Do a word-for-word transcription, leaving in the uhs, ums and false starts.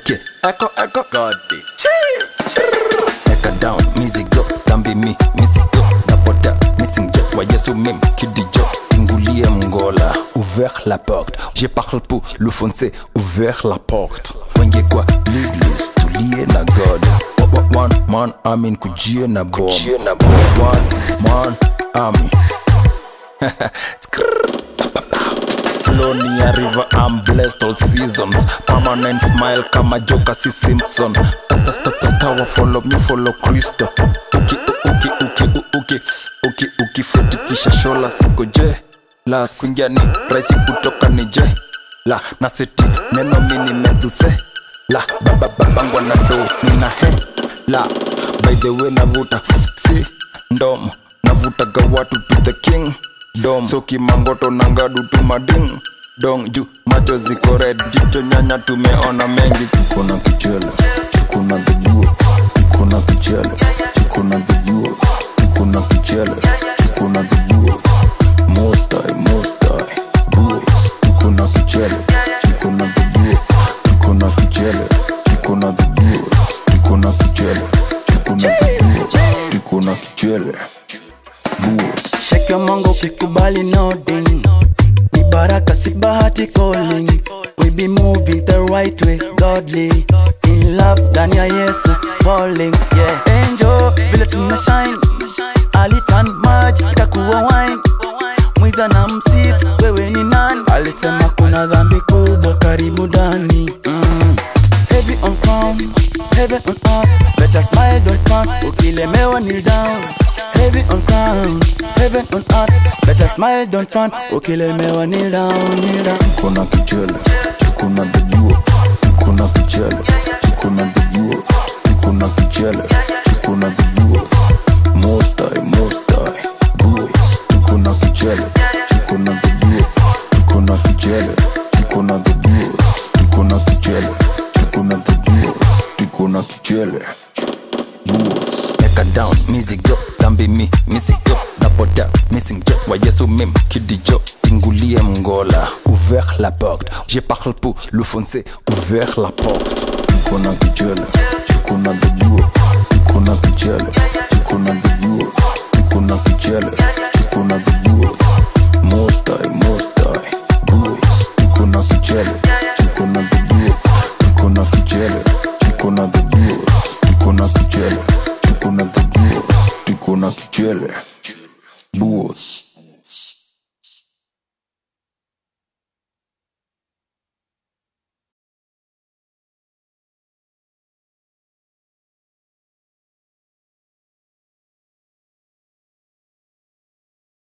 Okay, echo, echo, God. Echo down, music go, tambi mi, music go. Dapota, missing jet, wa yesu mim, kidi jo. Ingoulier Mongola, ouvert la porte. J'ai parlé pour le foncé, ouvert la porte. Wenge kwa l'église, tout lié na God. One man army kujie na bomb. One man army. Colonia River, I'm blessed all seasons. Permanent smile kama Joker si Simpson. Tata tata tower, follow me, follow Kristo. Uki uki uki uki uki uki feti kisha shola siko je. La kuingia ni raisi kutoka ni je. La na seti neno mini metuse. La baba babangwa na do nina he. La by the way navuta si ndomo. Navuta gawatu to the king dom. So kimangoto nangadu tu mading dong ju macho ziko red. Jicho nyanya tumeona mengi. Tukona kichele, tukona the tukona kichele, tukona the tukona kichele, tukona the most die, most die, bro. Tukona kichele, tukona the tukona kichele, tukona the tukona kichele, tukona the tukona kichele. Shake your mango kikubali no ding. Ni baraka si bahati calling. We be moving the right way, godly. In love, ndani ya Yesu falling, yeah. Angel, vile tuna shine. Alitan maji, itakuwa wine. Mwiza na msifu, wewe ni nani? Alisema kuna dhambi kubwa karibu ndani. mm. Heavy on crown, heaven on earth. Better smile, don't count. Ukilemewa kneel down. Heavy on crown, heaven on earth. Better smile, don't front. Ukilemewa kneel down, kneel down. Tukona kichele, tukona the duo. Tukona kichele, tukona the duo. Tukona kichele, tukona the duo. Most die, most die, bro. Tukona kichele, tukona the duo. Tukona kichele, tukona the duo. Tukona kichele, tukona the duo. Tukona kichele, duos. Eka down, music go, tambi mi, music go. Dapota, missing jet, wa yesu mim, kidi jo. Ingoulier Mongola, ouvert la porte. J'ai parlé pour le foncé, ouvert la porte. Tukona kichele, tukona the duo. Tukona kichele, tukona the duo. Tukona kichele, tukona the duo. Most die, most die, bro. Tukona kichele, tukona the duo. Tukona kichele, tukona the duo. Tukona kichele, tukona the duo. Tukona kichele.